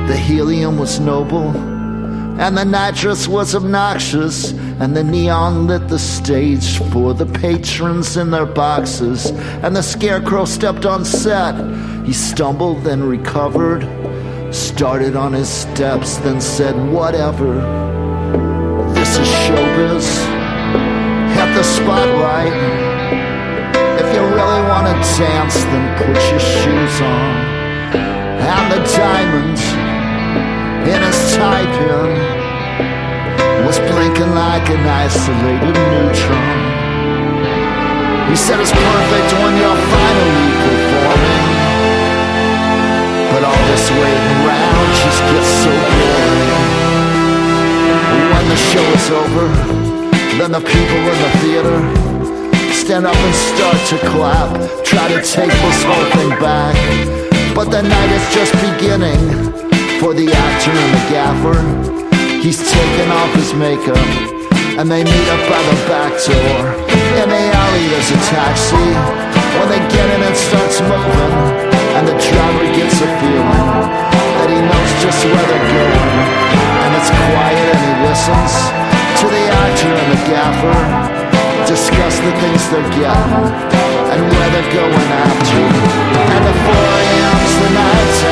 The helium was noble, and the nitrous was obnoxious, and the neon lit the stage for the patrons in their boxes. And the scarecrow stepped on set. He stumbled, then recovered, started on his steps, then said, whatever. This is showbiz. Hit the spotlight. If you really want to dance, then put your shoes on. And the diamond in his tie-pin was blinking like an isolated neutron. He said it's perfect when you're finally performing, but all this waiting around just gets so boring. When the show is over, then the people in the theater stand up and start to clap, try to take this whole thing back. But the night is just beginning for the actor and the gaffer. He's taking off his makeup, and they meet up by the back door. In the alley there's a taxi. When they get in it starts moving, and the driver gets a feeling that he knows just where they're going. And it's quiet and he listens to the actor and the gaffer discuss the things they're getting and where they're going after. And the 4 a.m.'s the night